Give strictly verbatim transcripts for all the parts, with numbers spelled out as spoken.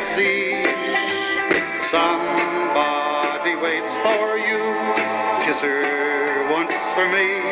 see. Somebody waits for you. Kiss her once for me.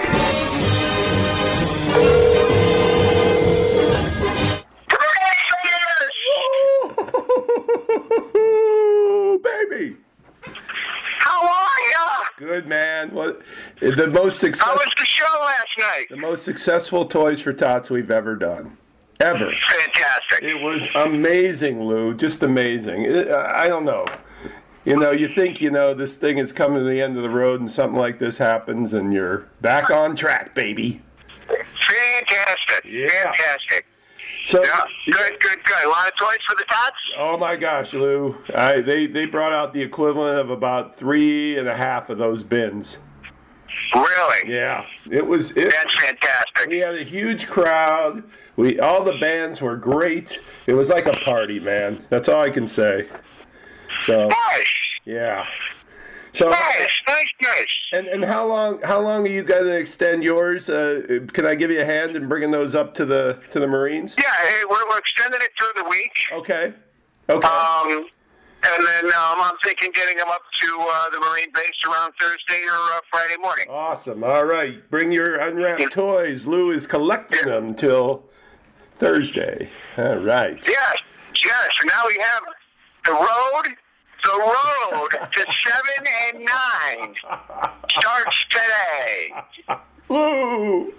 Baby. How are ya? Good, man. What the most How successful? was the show last night? The most successful Toys for Tots we've ever done, ever. Fantastic. It was amazing, Lou. Just amazing. It, I don't know. You know, you think, you know, this thing is coming to the end of the road and something like this happens and you're back on track, baby. Fantastic. Yeah. Fantastic. So, Yeah. Good, good, good. A lot of toys for the tots? oh my gosh, Lou. I, they, they brought out the equivalent of about three and a half of those bins. Really? Yeah. It was... It, That's fantastic. we had a huge crowd. We All the bands were great. It was like a party, man. That's all I can say. So, Nice. yeah. So, Nice, nice, nice. and, and how long how long are you going to extend yours? Uh, can I give you a hand in bringing those up to the to the Marines? Yeah, hey, we're, we're extending it through the week. Okay. Okay. Um, and then um, I'm thinking getting them up to uh, the Marine base around Thursday or uh, Friday morning. Awesome. All right. Bring your unwrapped toys. Lou is collecting them till Thursday. All right. Yes, yes. Now we have the road. The road to seven and nine starts today. Lou.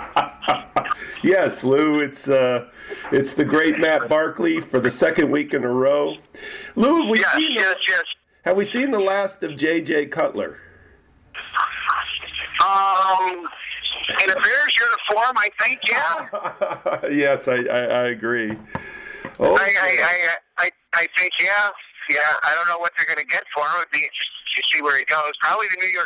Yes, Lou. It's uh, it's the great Matt Barkley for the second week in a row. Lou, have we Yes, seen the, yes, yes. have we seen the last of J J Cutler? Um, in a Bears uniform, I think. Yeah. Yes, I, I, I agree. Oh, I, I, I, I, I think. Yeah. Yeah. I don't know what they're going to get for him. It'd be interesting to see where he goes. Probably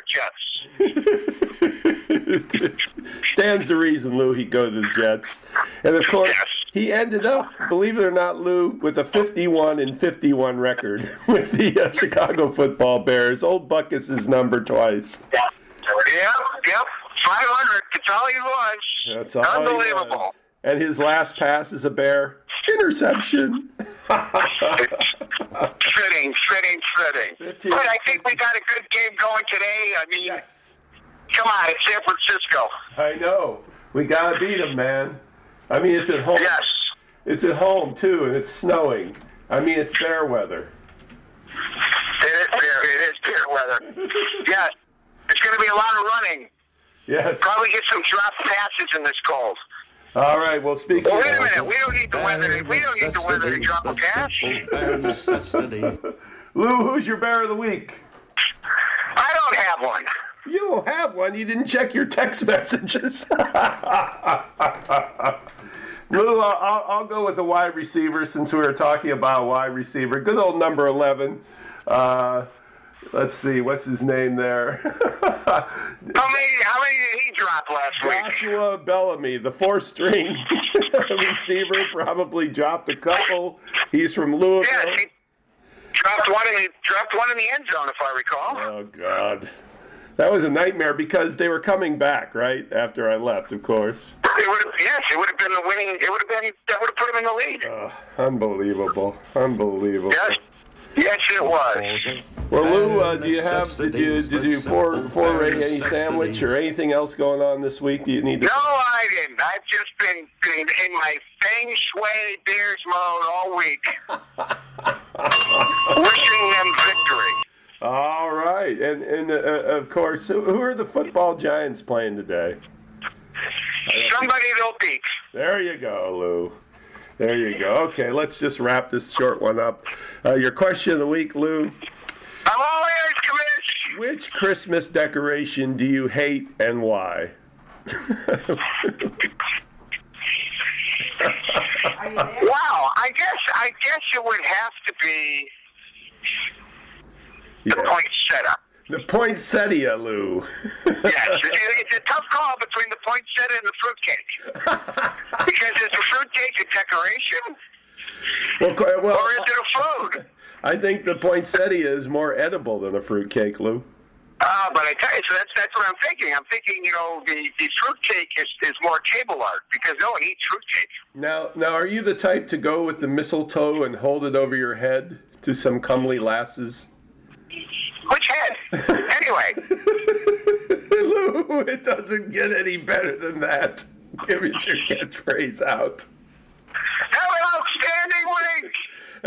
the New York Jets. Stands to reason, Lou, he'd go to the Jets. And of course, Yes. he ended up, believe it or not, Lou, with a fifty-one and fifty-one record with the uh, Chicago Football Bears. Old Buckus' number twice. Yep. Yep. five hundred. That's all he was. That's all he Unbelievable. was. And his last pass is a Bear interception. Fitting, fitting, fitting. Fitting. But I think we got a good game going today. I mean, Yes. come on, it's San Francisco. I know. We gotta beat him, man. I mean, it's at home. Yes. It's at home, too, and it's snowing. I mean, it's bear weather. It is bear, it is bear weather. Yes. It's going to be a lot of running. Yes. Probably get some drop passes in this cold. All right, well, speaking Well, wait a of... minute. We don't need the weather. To, we don't need the weather to drop a pass. Lou, who's your bear of the week? I don't have one. You don't have one. You didn't check your text messages. Lou, I'll, I'll, I'll go with a wide receiver since we were talking about a wide receiver. Good old number eleven. Uh, let's see, what's his name there? How many, how many did he drop last week? Joshua Bellamy, the four-string receiver, probably dropped a couple. He's from Louisville. Yes, he dropped one, in the, dropped one in the end zone, if I recall. Oh, God. That was a nightmare because they were coming back, right? After I left, of course. It would have, yes, it would have been the winning. It would have been that would have put him in the lead. Uh, unbelievable. Unbelievable. Yes, yes, it was. Well, Lou, uh, do you have, did you, did you for, foray any sandwich or anything else going on this week? Do you need to? No, I didn't. I've just been in, in my feng shui Bears mode all week, wishing them victory. All right. And, and uh, of course, who, who are the football Giants playing today? Somebody they'll beat. There you go, Lou. There you go. Okay, let's just wrap this short one up. Uh, your question of the week, Lou. I'm all ears, Commish. Which Christmas decoration do you hate and why? Are you there? Wow, I guess I guess it would have to be the Yeah. poinsettia. The poinsettia, Lou. Yes, it, it's a tough call between the poinsettia and the fruitcake. Because is the fruitcake a decoration, well, qu- well, or is it a food? I think the poinsettia is more edible than a fruitcake, Lou. Uh, but I tell you, so that's that's what I'm thinking. I'm thinking, you know, the, the fruitcake is, is more table art because no one eats fruitcake. Now, now, are you the type to go with the mistletoe and hold it over your head to some comely lasses? Which head? Anyway. Lou, it doesn't get any better than that. Give us your catchphrase out. Have an outstanding week!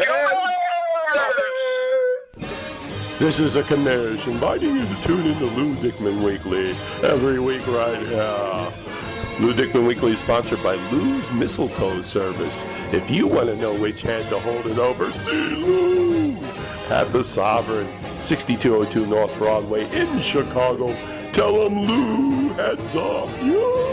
This is a commish inviting you to tune in to Lou Dickman Weekly every week right here. Lou Dickman Weekly is sponsored by Lou's Mistletoe Service. If you want to know which head to hold it over, see Lou at the Sovereign, sixty-two oh two North Broadway in Chicago. Tell them Lou heads off. Yeah.